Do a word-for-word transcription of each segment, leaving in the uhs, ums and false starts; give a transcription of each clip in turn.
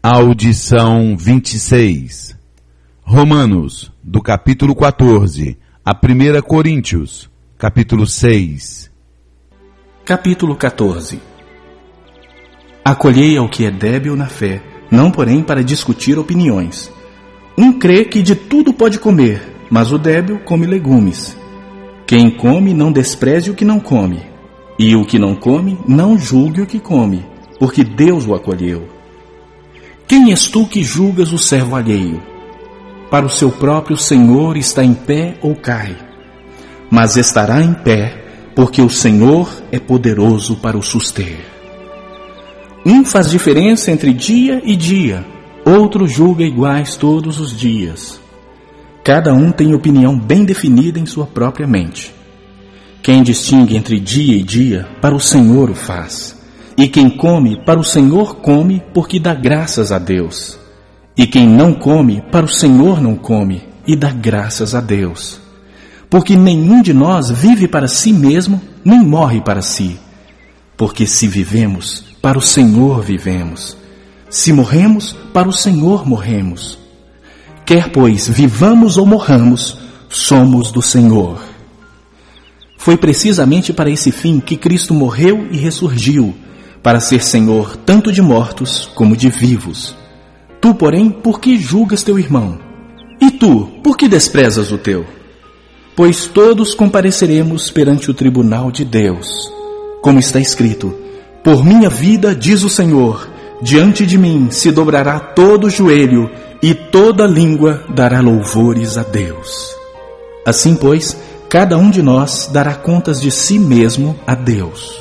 Audição vinte e seis. Romanos, do capítulo quatorze, a primeira Coríntios, capítulo seis. Capítulo quatorze. Acolhei ao que é débil na fé, não porém para discutir opiniões. Um crê que de tudo pode comer, mas o débil come legumes. Quem come não despreze o que não come, e o que não come não julgue o que come, porque Deus o acolheu. Quem és tu que julgas o servo alheio? Para o seu próprio Senhor está em pé ou cai, mas estará em pé, porque o Senhor é poderoso para o suster. Um faz diferença entre dia e dia, outro julga iguais todos os dias. Cada um tem opinião bem definida em sua própria mente. Quem distingue entre dia e dia, para o Senhor o faz. E quem come, para o Senhor come, porque dá graças a Deus. E quem não come, para o Senhor não come, e dá graças a Deus. Porque nenhum de nós vive para si mesmo, nem morre para si. Porque se vivemos, para o Senhor vivemos. Se morremos, para o Senhor morremos. Quer, pois, vivamos ou morramos, somos do Senhor. Foi precisamente para esse fim que Cristo morreu e ressurgiu, para ser Senhor tanto de mortos como de vivos. Tu, porém, por que julgas teu irmão? E tu, por que desprezas o teu? Pois todos compareceremos perante o tribunal de Deus. Como está escrito: por minha vida, diz o Senhor, diante de mim se dobrará todo o joelho, e toda língua dará louvores a Deus. Assim, pois, cada um de nós dará contas de si mesmo a Deus.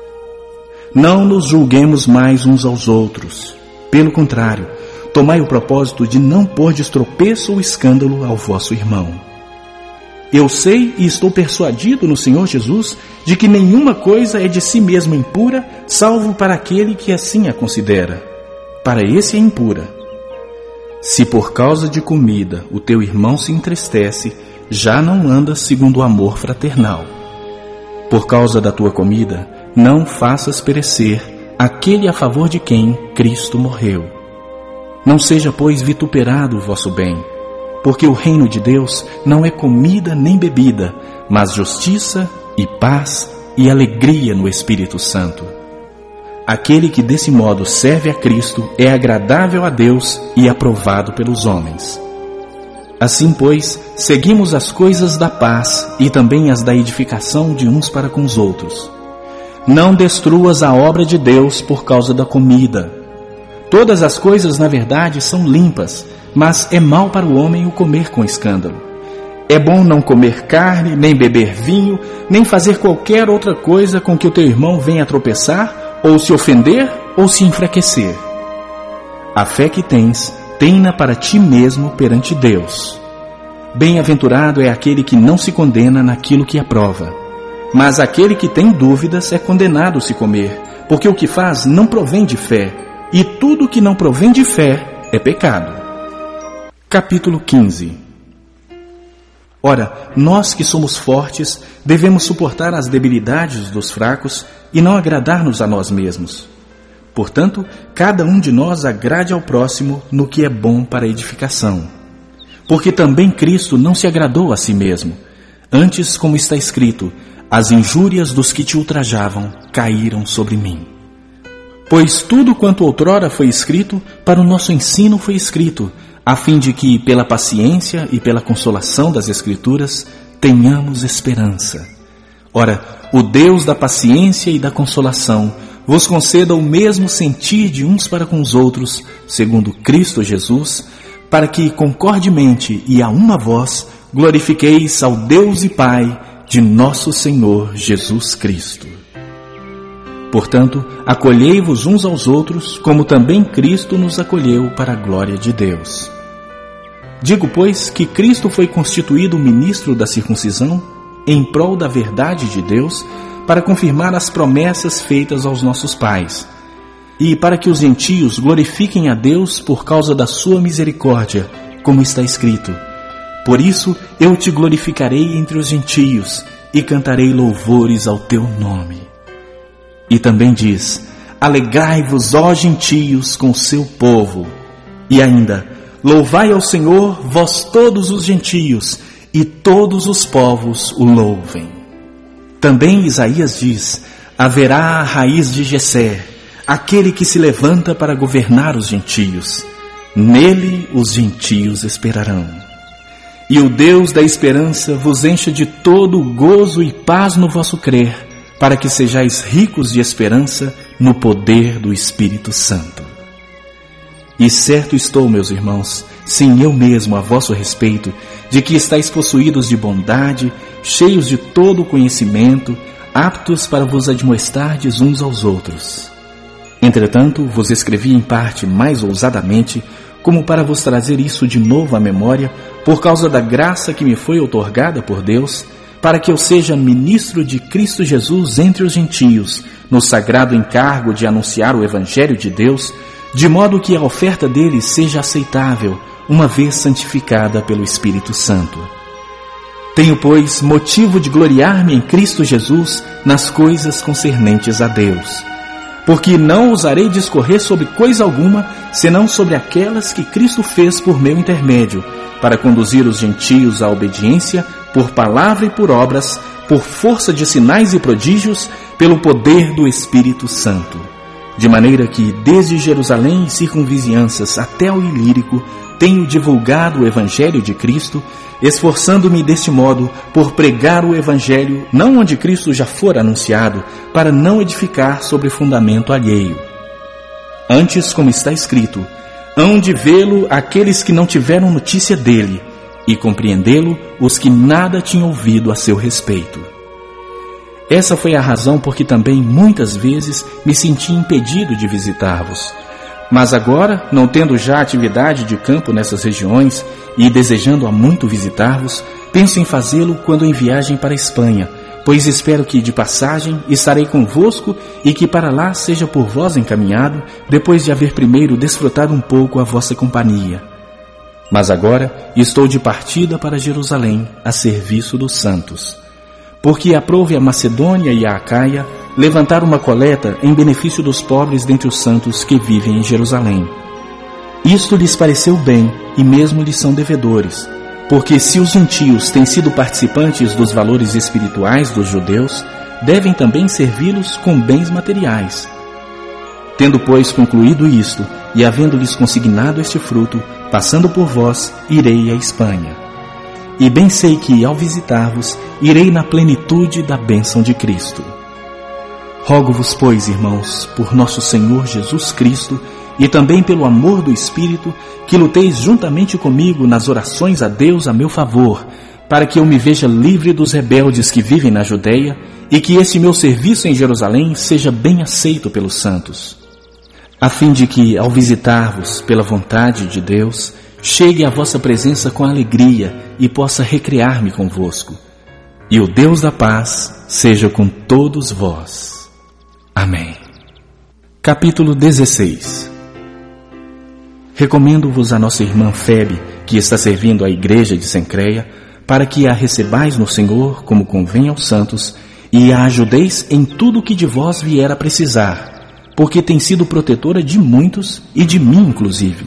Não nos julguemos mais uns aos outros. Pelo contrário, tomai o propósito de não pôr de tropeço ou escândalo ao vosso irmão. Eu sei e estou persuadido no Senhor Jesus de que nenhuma coisa é de si mesma impura, salvo para aquele que assim a considera. Para esse é impura. Se por causa de comida o teu irmão se entristece, já não andas segundo o amor fraternal. Por causa da tua comida, não faças perecer aquele a favor de quem Cristo morreu. Não seja, pois, vituperado o vosso bem, porque o reino de Deus não é comida nem bebida, mas justiça e paz e alegria no Espírito Santo. Aquele que desse modo serve a Cristo é agradável a Deus e aprovado pelos homens. Assim, pois, seguimos as coisas da paz e também as da edificação de uns para com os outros. Não destruas a obra de Deus por causa da comida. Todas as coisas, na verdade, são limpas, mas é mal para o homem o comer com escândalo. É bom não comer carne, nem beber vinho, nem fazer qualquer outra coisa com que o teu irmão venha a tropeçar, ou se ofender, ou se enfraquecer. A fé que tens, tem-na para ti mesmo perante Deus. Bem-aventurado é aquele que não se condena naquilo que aprova. Mas aquele que tem dúvidas é condenado se comer, porque o que faz não provém de fé, e tudo que não provém de fé é pecado. Capítulo quinze. Ora, nós que somos fortes, devemos suportar as debilidades dos fracos e não agradar-nos a nós mesmos. Portanto, cada um de nós agrade ao próximo no que é bom para a edificação. Porque também Cristo não se agradou a si mesmo. Antes, como está escrito, as injúrias dos que te ultrajavam caíram sobre mim. Pois tudo quanto outrora foi escrito, para o nosso ensino foi escrito, a fim de que, pela paciência e pela consolação das Escrituras, tenhamos esperança. Ora, o Deus da paciência e da consolação vos conceda o mesmo sentir de uns para com os outros, segundo Cristo Jesus, para que, concordemente e a uma voz, glorifiqueis ao Deus e Pai de nosso Senhor Jesus Cristo. Portanto, acolhei-vos uns aos outros, como também Cristo nos acolheu para a glória de Deus. Digo, pois, que Cristo foi constituído ministro da circuncisão, em prol da verdade de Deus, para confirmar as promessas feitas aos nossos pais, e para que os gentios glorifiquem a Deus por causa da sua misericórdia, como está escrito: por isso eu te glorificarei entre os gentios, e cantarei louvores ao teu nome. E também diz: alegrai-vos, ó gentios, com seu povo. E ainda, louvai ao Senhor, vós todos os gentios, e todos os povos o louvem. Também Isaías diz: haverá a raiz de Jessé, aquele que se levanta para governar os gentios. Nele os gentios esperarão. E o Deus da esperança vos encha de todo o gozo e paz no vosso crer, para que sejais ricos de esperança no poder do Espírito Santo. E certo estou, meus irmãos, sim, eu mesmo a vosso respeito, de que estáis possuídos de bondade, cheios de todo o conhecimento, aptos para vos admoestardes uns aos outros. Entretanto, vos escrevi em parte mais ousadamente, como para vos trazer isso de novo à memória, por causa da graça que me foi outorgada por Deus, para que eu seja ministro de Cristo Jesus entre os gentios, no sagrado encargo de anunciar o Evangelho de Deus, de modo que a oferta deles seja aceitável, uma vez santificada pelo Espírito Santo. Tenho, pois, motivo de gloriar-me em Cristo Jesus nas coisas concernentes a Deus. Porque não ousarei discorrer sobre coisa alguma, senão sobre aquelas que Cristo fez por meu intermédio, para conduzir os gentios à obediência, por palavra e por obras, por força de sinais e prodígios, pelo poder do Espírito Santo. De maneira que, desde Jerusalém e circunvizinhanças até o Ilírico, tenho divulgado o Evangelho de Cristo, esforçando-me deste modo por pregar o Evangelho não onde Cristo já fora anunciado, para não edificar sobre fundamento alheio. Antes, como está escrito, hão de vê-lo aqueles que não tiveram notícia dele, e compreendê-lo os que nada tinham ouvido a seu respeito. Essa foi a razão por que também muitas vezes me senti impedido de visitar-vos. Mas agora, não tendo já atividade de campo nessas regiões e desejando há muito visitar-vos, penso em fazê-lo quando em viagem para a Espanha, pois espero que de passagem estarei convosco e que para lá seja por vós encaminhado, depois de haver primeiro desfrutado um pouco a vossa companhia. Mas agora estou de partida para Jerusalém, a serviço dos santos. Porque aprouve a Macedônia e a Acaia levantar uma coleta em benefício dos pobres dentre os santos que vivem em Jerusalém. Isto lhes pareceu bem, e mesmo lhes são devedores, porque se os gentios têm sido participantes dos valores espirituais dos judeus, devem também servi-los com bens materiais. Tendo, pois, concluído isto, e havendo-lhes consignado este fruto, passando por vós, irei à Espanha. E bem sei que, ao visitar-vos, irei na plenitude da bênção de Cristo. Rogo-vos, pois, irmãos, por nosso Senhor Jesus Cristo, e também pelo amor do Espírito, que luteis juntamente comigo nas orações a Deus a meu favor, para que eu me veja livre dos rebeldes que vivem na Judeia, e que este meu serviço em Jerusalém seja bem aceito pelos santos, a fim de que, ao visitar-vos pela vontade de Deus, chegue à vossa presença com alegria e possa recrear-me convosco. E o Deus da paz seja com todos vós. Amém. Capítulo dezesseis. Recomendo-vos a nossa irmã Febe, que está servindo à igreja de Cencreia, para que a recebais no Senhor, como convém aos santos, e a ajudeis em tudo o que de vós vier a precisar, porque tem sido protetora de muitos e de mim inclusive.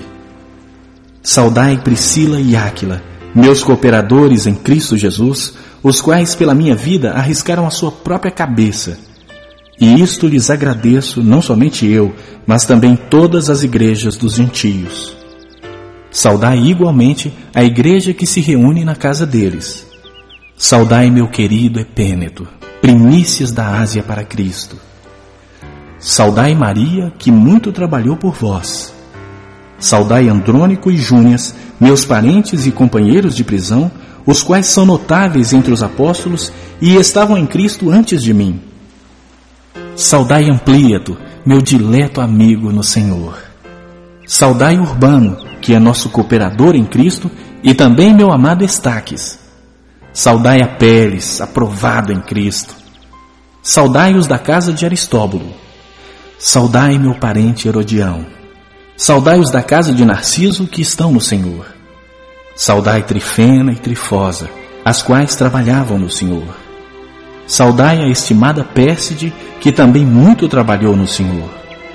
Saudai Priscila e Áquila, meus cooperadores em Cristo Jesus, os quais pela minha vida arriscaram a sua própria cabeça. E isto lhes agradeço, não somente eu, mas também todas as igrejas dos gentios. Saudai igualmente a igreja que se reúne na casa deles. Saudai meu querido Epêneto, primícias da Ásia para Cristo. Saudai Maria, que muito trabalhou por vós. Saudai Andrônico e Júnias, meus parentes e companheiros de prisão, os quais são notáveis entre os apóstolos e estavam em Cristo antes de mim. Saudai Amplíato, meu dileto amigo no Senhor. Saudai Urbano, que é nosso cooperador em Cristo, e também meu amado Estaques. Saudai Apeles, aprovado em Cristo. Saudai os da casa de Aristóbulo. Saudai meu parente Herodião. Saudai os da casa de Narciso, que estão no Senhor. Saudai Trifena e Trifosa, as quais trabalhavam no Senhor. Saudai a estimada Pérside, que também muito trabalhou no Senhor.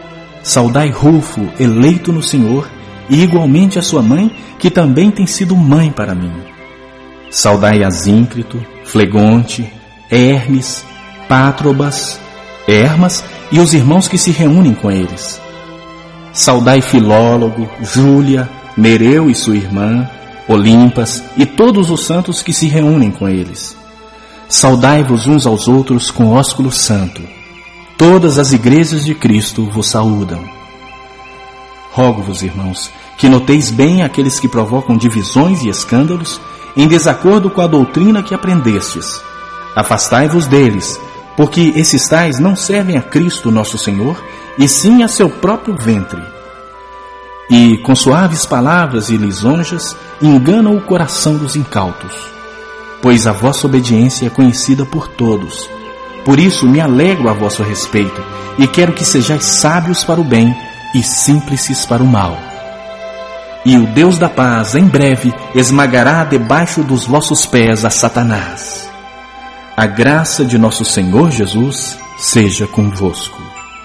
saudai Rufo, eleito no Senhor, e igualmente a sua mãe, que também tem sido mãe para mim. Saudai Asíncrito, Flegonte, Hermes, Pátrobas, Hermas e os irmãos que se reúnem com eles. Saudai Filólogo, Júlia, Nereu e sua irmã, Olimpas e todos os santos que se reúnem com eles. Saudai-vos uns aos outros com ósculo santo. Todas as igrejas de Cristo vos saúdam. Rogo-vos, irmãos, que noteis bem aqueles que provocam divisões e escândalos em desacordo com a doutrina que aprendestes. Afastai-vos deles, porque esses tais não servem a Cristo nosso Senhor, e sim a seu próprio ventre. E, com suaves palavras e lisonjas, enganam o coração dos incautos. Pois a vossa obediência é conhecida por todos. Por isso me alegro a vosso respeito, e quero que sejais sábios para o bem e simples para o mal. E o Deus da paz, em breve, esmagará debaixo dos vossos pés a Satanás. A graça de nosso Senhor Jesus seja convosco.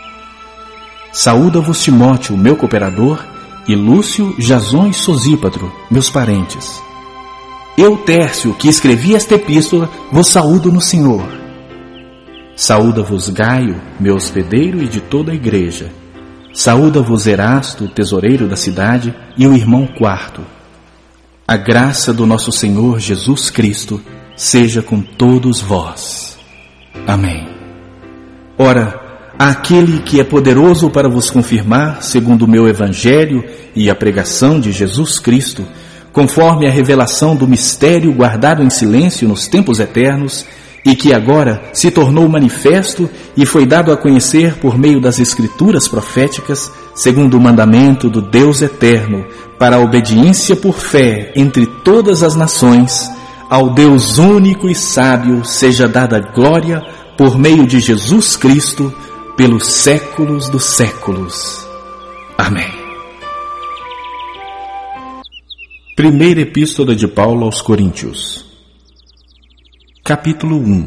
Saúda-vos Timóteo, meu cooperador, e Lúcio, Jasão e Sosípatro, meus parentes. Eu, Tércio, que escrevi esta epístola, vos saúdo no Senhor. Saúda-vos Gaio, meu hospedeiro e de toda a igreja. Saúda-vos Erasto, tesoureiro da cidade, e o irmão Quarto. A graça do nosso Senhor Jesus Cristo seja com todos vós. Amém. Ora, aquele que é poderoso para vos confirmar, segundo o meu evangelho e a pregação de Jesus Cristo, conforme a revelação do mistério guardado em silêncio nos tempos eternos, e que agora se tornou manifesto e foi dado a conhecer por meio das Escrituras proféticas, segundo o mandamento do Deus eterno, para a obediência por fé entre todas as nações, ao Deus único e sábio seja dada glória por meio de Jesus Cristo, pelos séculos dos séculos. Amém. Primeira Epístola de Paulo aos Coríntios. Capítulo um.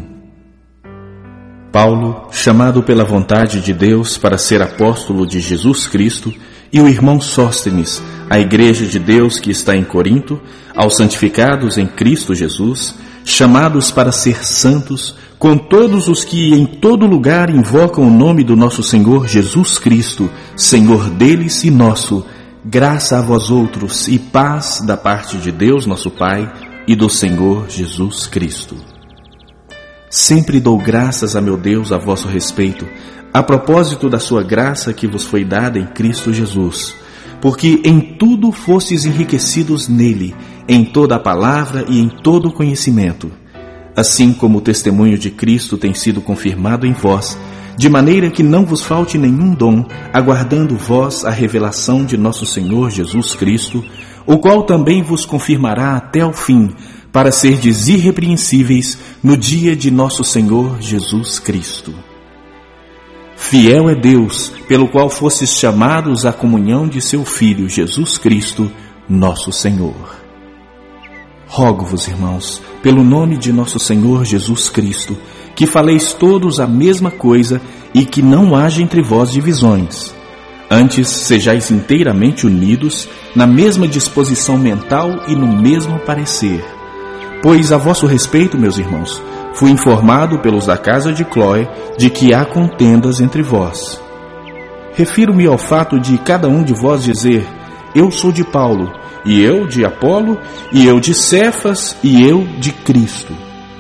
Paulo, chamado pela vontade de Deus para ser apóstolo de Jesus Cristo, e o irmão Sóstenes, à igreja de Deus que está em Corinto, aos santificados em Cristo Jesus, chamados para ser santos, com todos os que em todo lugar invocam o nome do nosso Senhor Jesus Cristo, Senhor deles e nosso, graça a vós outros e paz da parte de Deus nosso Pai e do Senhor Jesus Cristo. Sempre dou graças a meu Deus a vosso respeito, a propósito da sua graça que vos foi dada em Cristo Jesus, porque em tudo fostes enriquecidos nele, em toda a palavra e em todo o conhecimento, assim como o testemunho de Cristo tem sido confirmado em vós, de maneira que não vos falte nenhum dom, aguardando vós a revelação de nosso Senhor Jesus Cristo, o qual também vos confirmará até o fim, para serdes irrepreensíveis no dia de nosso Senhor Jesus Cristo. Fiel é Deus, pelo qual fostes chamados à comunhão de seu Filho Jesus Cristo, nosso Senhor. Rogo-vos, irmãos, pelo nome de nosso Senhor Jesus Cristo, que faleis todos a mesma coisa e que não haja entre vós divisões. Antes, sejais inteiramente unidos, na mesma disposição mental e no mesmo parecer. Pois a vosso respeito, meus irmãos, fui informado pelos da casa de Cloé de que há contendas entre vós. Refiro-me ao fato de cada um de vós dizer: eu sou de Paulo, e eu de Apolo, e eu de Cefas, e eu de Cristo.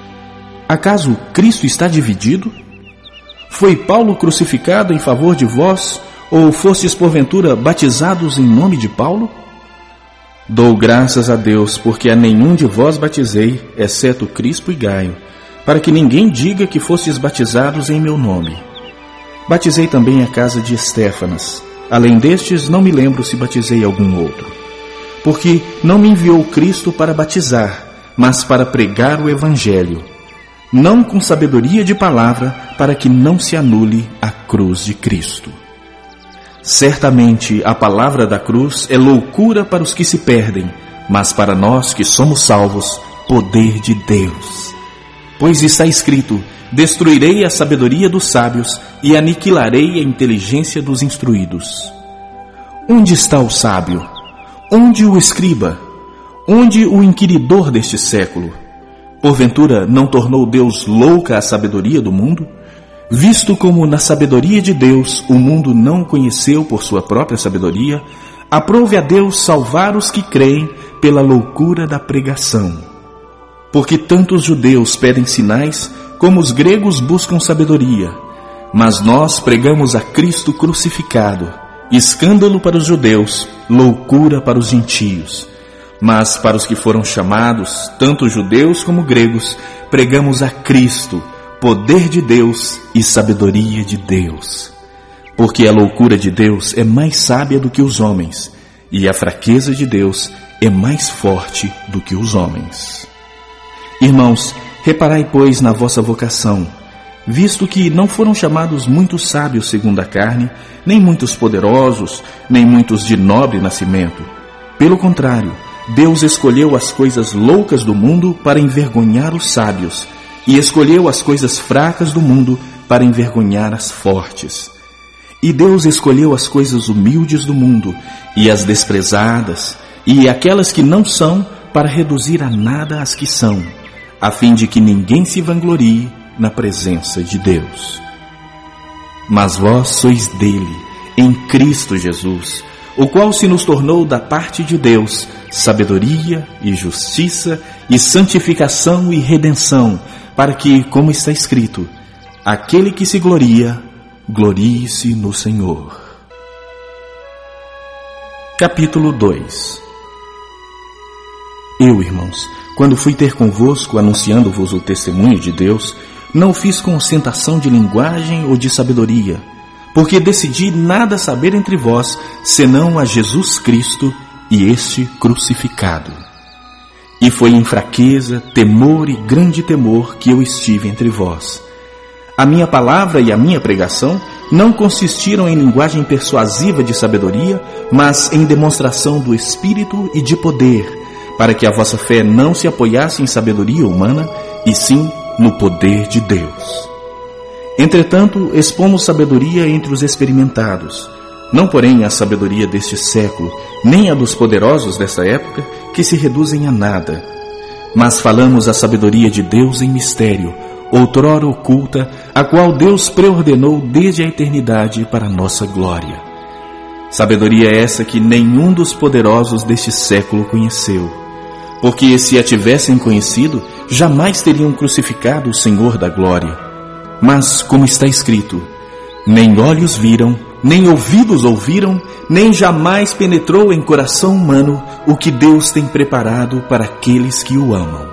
Acaso Cristo está dividido? Foi Paulo crucificado em favor de vós, ou fostes porventura batizados em nome de Paulo? Dou graças a Deus, porque a nenhum de vós batizei, exceto Crispo e Gaio, para que ninguém diga que fostes batizados em meu nome. Batizei também a casa de Estéfanas. Além destes, não me lembro se batizei algum outro. Porque não me enviou Cristo para batizar, mas para pregar o Evangelho, não com sabedoria de palavra, para que não se anule a cruz de Cristo. Certamente a palavra da cruz é loucura para os que se perdem, mas para nós que somos salvos, poder de Deus. Pois está escrito: destruirei a sabedoria dos sábios e aniquilarei a inteligência dos instruídos. Onde está o sábio? Onde o escriba? Onde o inquiridor deste século? Porventura não tornou Deus louca a sabedoria do mundo? Visto como na sabedoria de Deus o mundo não o conheceu por sua própria sabedoria, aprove a Deus salvar os que creem pela loucura da pregação. Porque tanto os judeus pedem sinais, como os gregos buscam sabedoria. Mas nós pregamos a Cristo crucificado, escândalo para os judeus, loucura para os gentios. Mas para os que foram chamados, tanto judeus como gregos, pregamos a Cristo, poder de Deus e sabedoria de Deus. Porque a loucura de Deus é mais sábia do que os homens, e a fraqueza de Deus é mais forte do que os homens. Irmãos, reparai, pois, na vossa vocação, visto que não foram chamados muitos sábios segundo a carne, nem muitos poderosos, nem muitos de nobre nascimento. Pelo contrário, Deus escolheu as coisas loucas do mundo para envergonhar os sábios, e escolheu as coisas fracas do mundo para envergonhar as fortes. E Deus escolheu as coisas humildes do mundo, e as desprezadas, e aquelas que não são, para reduzir a nada as que são, a fim de que ninguém se vanglorie na presença de Deus. Mas vós sois dele, em Cristo Jesus, o qual se nos tornou da parte de Deus sabedoria e justiça e santificação e redenção, para que, como está escrito, aquele que se gloria, glorie-se no Senhor. Capítulo dois. Eu, irmãos, quando fui ter convosco, anunciando-vos o testemunho de Deus, não fiz com ostentação de linguagem ou de sabedoria, porque decidi nada saber entre vós, senão a Jesus Cristo e este crucificado. E foi em fraqueza, temor e grande temor que eu estive entre vós. A minha palavra e a minha pregação não consistiram em linguagem persuasiva de sabedoria, mas em demonstração do Espírito e de poder, para que a vossa fé não se apoiasse em sabedoria humana, e sim no poder de Deus. Entretanto, expomos sabedoria entre os experimentados, não porém a sabedoria deste século, nem a dos poderosos desta época, que se reduzem a nada. Mas falamos a sabedoria de Deus em mistério, outrora oculta, a qual Deus preordenou desde a eternidade para a nossa glória. Sabedoria essa que nenhum dos poderosos deste século conheceu, porque se a tivessem conhecido, jamais teriam crucificado o Senhor da glória. Mas, como está escrito, nem olhos viram, nem ouvidos ouviram, nem jamais penetrou em coração humano o que Deus tem preparado para aqueles que o amam.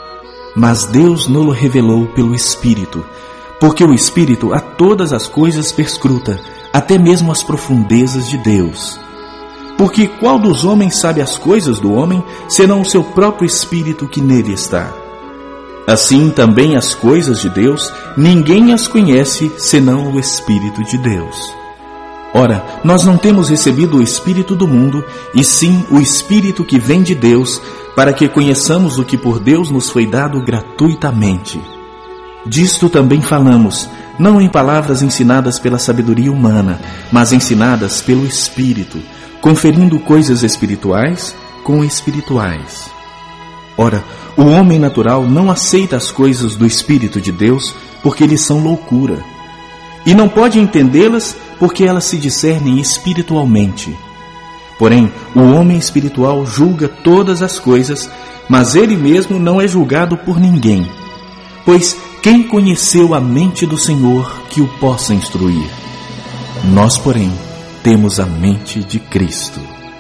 Mas Deus nos revelou pelo Espírito, porque o Espírito a todas as coisas perscruta, até mesmo as profundezas de Deus. Porque qual dos homens sabe as coisas do homem, senão o seu próprio Espírito que nele está? Assim também as coisas de Deus, ninguém as conhece, senão o Espírito de Deus. Ora, nós não temos recebido o Espírito do mundo, e sim o Espírito que vem de Deus, para que conheçamos o que por Deus nos foi dado gratuitamente. Disto também falamos, não em palavras ensinadas pela sabedoria humana, mas ensinadas pelo Espírito, conferindo coisas espirituais com espirituais. Ora, o homem natural não aceita as coisas do Espírito de Deus, porque lhes são loucura, e não pode entendê-las, porque elas se discernem espiritualmente. Porém, o homem espiritual julga todas as coisas, mas ele mesmo não é julgado por ninguém. Pois quem conheceu a mente do Senhor que o possa instruir? Nós, porém, temos a mente de Cristo.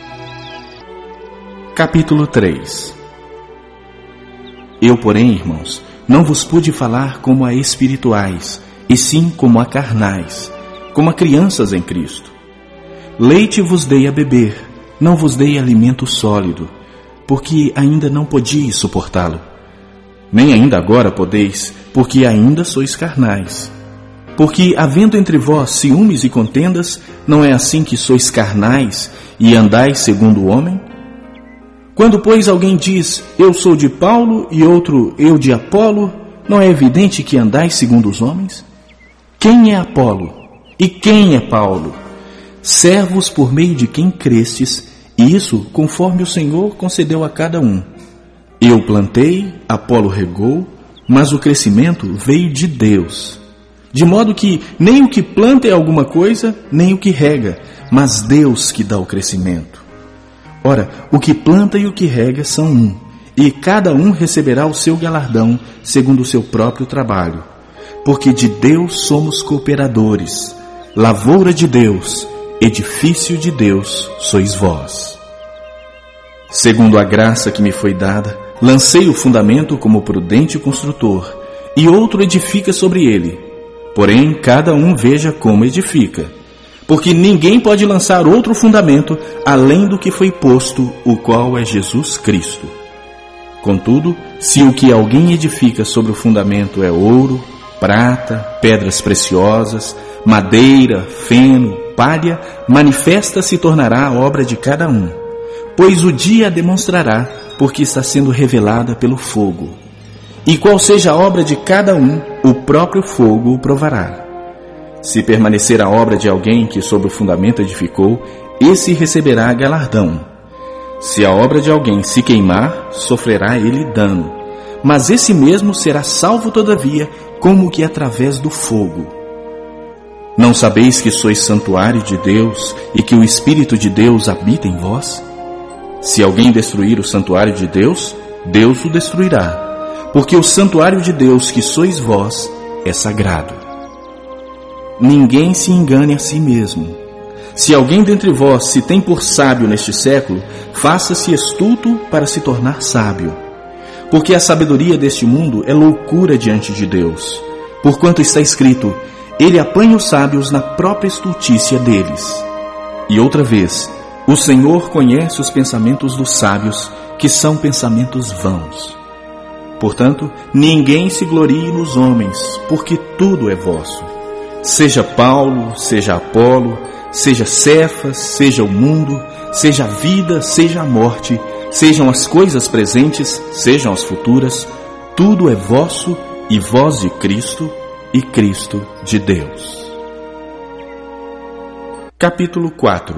Capítulo três. Eu, porém, irmãos, não vos pude falar como a espirituais, e sim como a carnais, como a crianças em Cristo. Leite vos dei a beber, não vos dei alimento sólido, porque ainda não podíeis suportá-lo. Nem ainda agora podeis, porque ainda sois carnais. Porque, havendo entre vós ciúmes e contendas, não é assim que sois carnais e andais segundo o homem? Quando, pois, alguém diz, eu sou de Paulo, e outro, eu de Apolo, não é evidente que andais segundo os homens? Quem é Apolo? E quem é Paulo? Servos por meio de quem crestes, e isso conforme o Senhor concedeu a cada um. Eu plantei, Apolo regou, mas o crescimento veio de Deus. De modo que nem o que planta é alguma coisa, nem o que rega, mas Deus que dá o crescimento. Ora, o que planta e o que rega são um, e cada um receberá o seu galardão segundo o seu próprio trabalho. Porque de Deus somos cooperadores, lavoura de Deus, edifício de Deus sois vós. Segundo a graça que me foi dada, lancei o fundamento como prudente construtor, e outro edifica sobre ele. Porém, cada um veja como edifica. Porque ninguém pode lançar outro fundamento além do que foi posto, o qual é Jesus Cristo. Contudo, se o que alguém edifica sobre o fundamento é ouro, prata, pedras preciosas, madeira, feno, palha, manifesta se tornará a obra de cada um, pois o dia a demonstrará, porque está sendo revelada pelo fogo. E qual seja a obra de cada um, o próprio fogo o provará. Se permanecer a obra de alguém que sobre o fundamento edificou, esse receberá galardão. Se a obra de alguém se queimar, sofrerá ele dano, mas esse mesmo será salvo todavia, como que através do fogo. Não sabeis que sois santuário de Deus e que o Espírito de Deus habita em vós? Se alguém destruir o santuário de Deus, Deus o destruirá, porque o santuário de Deus que sois vós é sagrado. Ninguém se engane a si mesmo. Se alguém dentre vós se tem por sábio neste século, faça-se estulto para se tornar sábio. Porque a sabedoria deste mundo é loucura diante de Deus. Porquanto está escrito, ele apanha os sábios na própria estultícia deles. E outra vez, o Senhor conhece os pensamentos dos sábios, que são pensamentos vãos. Portanto, ninguém se glorie nos homens, porque tudo é vosso. Seja Paulo, seja Apolo, seja Cefas, seja o mundo, seja a vida, seja a morte, sejam as coisas presentes, sejam as futuras, tudo é vosso e vós de Cristo e Cristo de Deus. Capítulo quatro.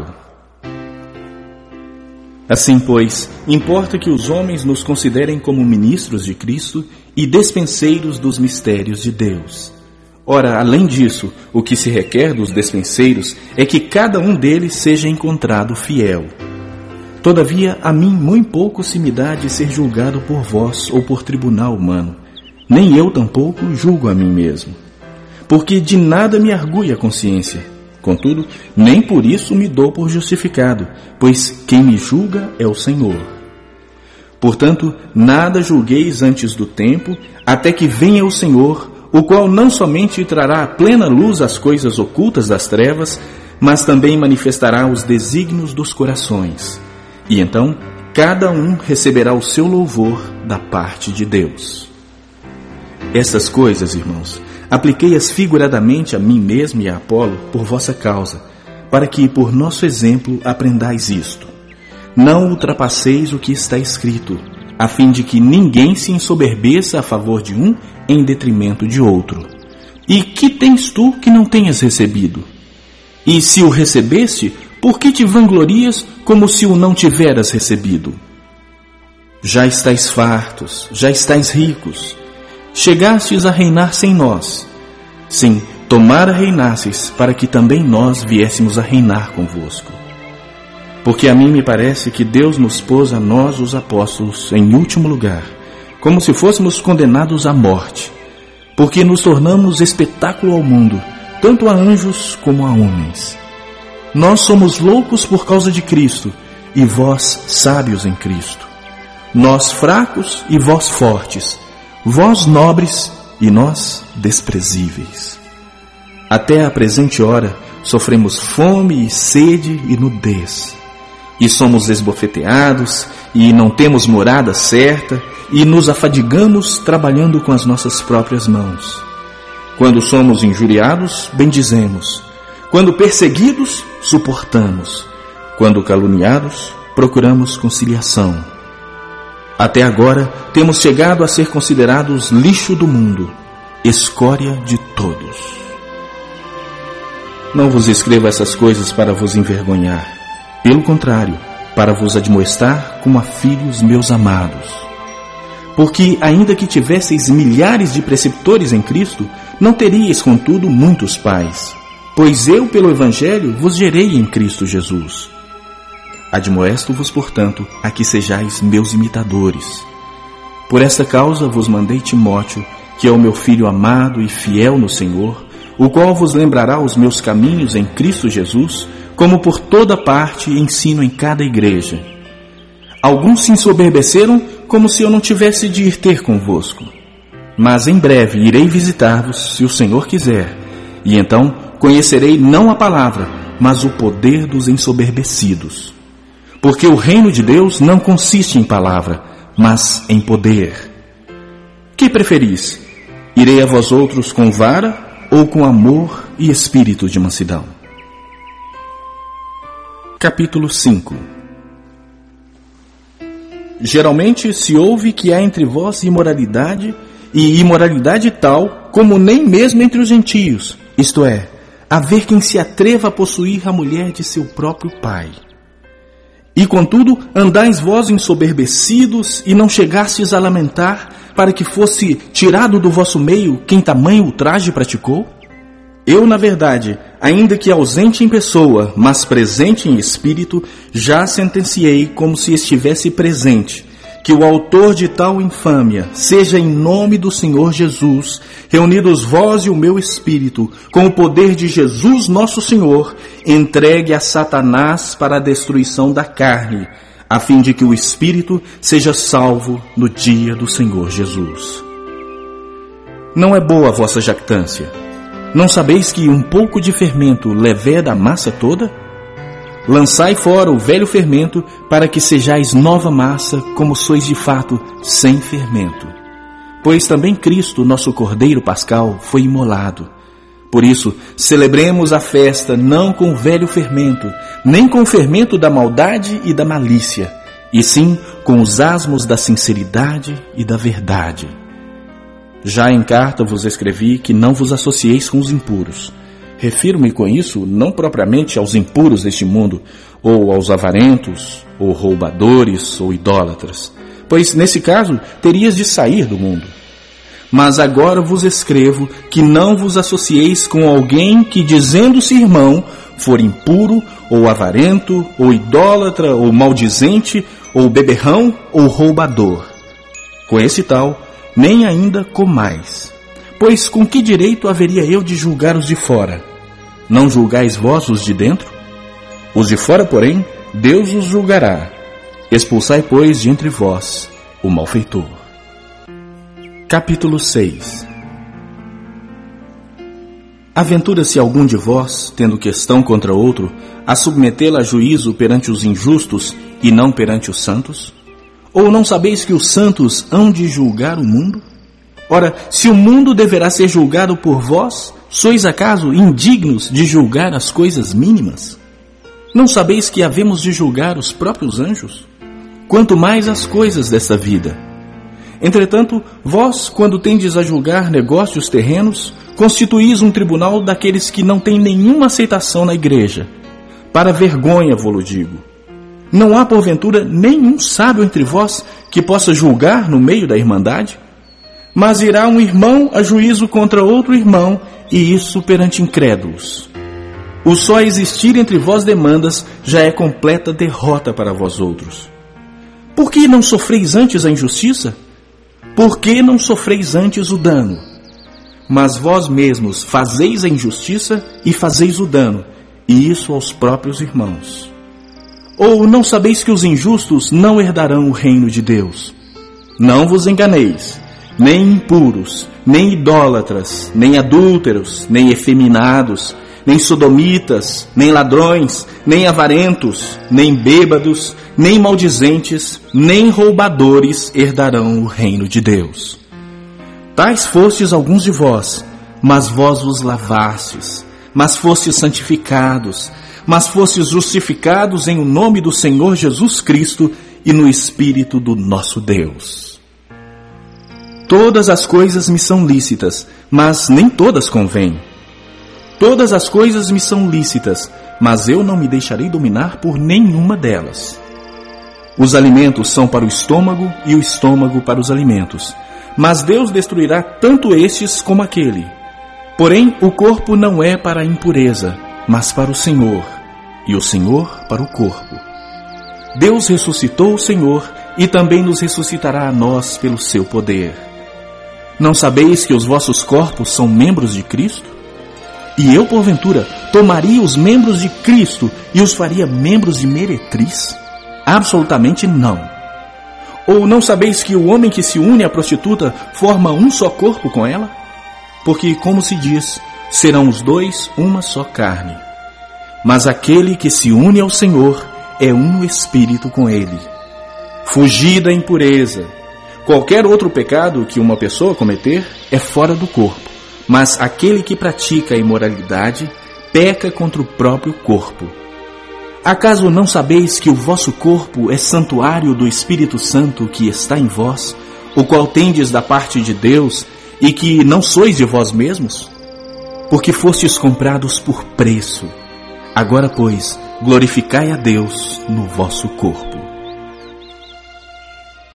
Assim, pois, importa que os homens nos considerem como ministros de Cristo e despenseiros dos mistérios de Deus. Ora, além disso, o que se requer dos despenseiros é que cada um deles seja encontrado fiel. Todavia, a mim muito pouco se me dá de ser julgado por vós ou por tribunal humano. Nem eu tampouco julgo a mim mesmo. Porque de nada me argui a consciência. Contudo, nem por isso me dou por justificado, pois quem me julga é o Senhor. Portanto, nada julgueis antes do tempo, até que venha o Senhor, o qual não somente trará à plena luz as coisas ocultas das trevas, mas também manifestará os desígnios dos corações. E então, cada um receberá o seu louvor da parte de Deus. Estas coisas, irmãos, apliquei-as figuradamente a mim mesmo e a Apolo por vossa causa, para que, por nosso exemplo, aprendais isto. Não ultrapasseis o que está escrito, a fim de que ninguém se ensoberbeça a favor de um em detrimento de outro. E que tens tu que não tenhas recebido? E se o recebeste, por que te vanglorias como se o não tiveras recebido? Já estáis fartos, já estáis ricos. Chegastes a reinar sem nós. Sim, tomara reinasseis, para que também nós viéssemos a reinar convosco. Porque a mim me parece que Deus nos pôs a nós, os apóstolos, em último lugar, como se fôssemos condenados à morte, porque nos tornamos espetáculo ao mundo, tanto a anjos como a homens. Nós somos loucos por causa de Cristo, e vós sábios em Cristo. Nós fracos e vós fortes, vós nobres e nós desprezíveis. Até a presente hora sofremos fome e sede e nudez, e somos esbofeteados, e não temos morada certa, e nos afadigamos trabalhando com as nossas próprias mãos. Quando somos injuriados, bendizemos. Quando perseguidos, suportamos. Quando caluniados, procuramos conciliação. Até agora, temos chegado a ser considerados lixo do mundo, escória de todos. Não vos escrevo essas coisas para vos envergonhar. Pelo contrário, para vos admoestar como a filhos meus amados. Porque, ainda que tivesseis milhares de preceptores em Cristo, não teríeis, contudo, muitos pais. Pois eu, pelo Evangelho, vos gerei em Cristo Jesus. Admoesto-vos, portanto, a que sejais meus imitadores. Por esta causa vos mandei Timóteo, que é o meu filho amado e fiel no Senhor, o qual vos lembrará os meus caminhos em Cristo Jesus, como por toda parte ensino em cada igreja. Alguns se ensoberbeceram, como se eu não tivesse de ir ter convosco. Mas em breve irei visitar-vos, se o Senhor quiser, e então conhecerei não a palavra, mas o poder dos ensoberbecidos. Porque o reino de Deus não consiste em palavra, mas em poder. Que preferis? Irei a vós outros com vara ou com amor e espírito de mansidão? Capítulo cinco. Geralmente se ouve que há entre vós imoralidade, e imoralidade tal como nem mesmo entre os gentios, isto é, haver quem se atreva a possuir a mulher de seu próprio pai. E contudo andais vós ensoberbecidos e não chegastes a lamentar para que fosse tirado do vosso meio quem tamanho ultraje praticou? Eu, na verdade, ainda que ausente em pessoa, mas presente em espírito, já sentenciei como se estivesse presente, que o autor de tal infâmia seja em nome do Senhor Jesus, reunidos vós e o meu espírito, com o poder de Jesus nosso Senhor, entregue a Satanás para a destruição da carne, a fim de que o espírito seja salvo no dia do Senhor Jesus. Não é boa a vossa jactância. Não sabeis que um pouco de fermento leveda a massa toda? Lançai fora o velho fermento, para que sejais nova massa, como sois de fato, sem fermento. Pois também Cristo, nosso Cordeiro Pascal, foi imolado. Por isso, celebremos a festa não com o velho fermento, nem com o fermento da maldade e da malícia, e sim com os asmos da sinceridade e da verdade. Já em carta vos escrevi que não vos associeis com os impuros. Refiro-me com isso não propriamente aos impuros deste mundo, ou aos avarentos, ou roubadores, ou idólatras, pois nesse caso terias de sair do mundo. Mas agora vos escrevo que não vos associeis com alguém que, dizendo-se irmão, for impuro, ou avarento, ou idólatra, ou maldizente, ou beberrão, ou roubador. Com esse tal, nem ainda comais. Pois com que direito haveria eu de julgar os de fora? Não julgais vós os de dentro? Os de fora, porém, Deus os julgará. Expulsai, pois, de entre vós o malfeitor. Capítulo seis. Aventura-se algum de vós, tendo questão contra outro, a submetê-la a juízo perante os injustos e não perante os santos? Ou não sabeis que os santos hão de julgar o mundo? Ora, se o mundo deverá ser julgado por vós, sois acaso indignos de julgar as coisas mínimas? Não sabeis que havemos de julgar os próprios anjos? Quanto mais as coisas desta vida. Entretanto, vós, quando tendes a julgar negócios terrenos, constituís um tribunal daqueles que não têm nenhuma aceitação na igreja. Para vergonha vô-lo digo. Não há, porventura, nenhum sábio entre vós que possa julgar no meio da irmandade? Mas irá um irmão a juízo contra outro irmão, e isso perante incrédulos. O só existir entre vós demandas já é completa derrota para vós outros. Por que não sofreis antes a injustiça? Por que não sofreis antes o dano? Mas vós mesmos fazeis a injustiça e fazeis o dano, e isso aos próprios irmãos. Ou não sabeis que os injustos não herdarão o reino de Deus? Não vos enganeis. Nem impuros, nem idólatras, nem adúlteros, nem efeminados, nem sodomitas, nem ladrões, nem avarentos, nem bêbados, nem maldizentes, nem roubadores herdarão o reino de Deus. Tais fostes alguns de vós, mas vós vos lavastes, mas fostes santificados, mas fostes justificados em o nome do Senhor Jesus Cristo e no Espírito do nosso Deus. Todas as coisas me são lícitas, mas nem todas convêm. Todas as coisas me são lícitas, mas eu não me deixarei dominar por nenhuma delas. Os alimentos são para o estômago e o estômago para os alimentos, mas Deus destruirá tanto estes como aquele. Porém, o corpo não é para a impureza, mas para o Senhor, e o Senhor para o corpo. Deus ressuscitou o Senhor e também nos ressuscitará a nós pelo seu poder. Não sabeis que os vossos corpos são membros de Cristo? E eu, porventura, tomaria os membros de Cristo e os faria membros de meretriz? Absolutamente não. Ou não sabeis que o homem que se une à prostituta forma um só corpo com ela? Porque, como se diz, serão os dois uma só carne. Mas aquele que se une ao Senhor é um espírito com ele. Fugi da impureza. Qualquer outro pecado que uma pessoa cometer é fora do corpo, mas aquele que pratica a imoralidade peca contra o próprio corpo. Acaso não sabeis que o vosso corpo é santuário do Espírito Santo que está em vós, o qual tendes da parte de Deus, e que não sois de vós mesmos? Porque fostes comprados por preço. Agora, pois, glorificai a Deus no vosso corpo.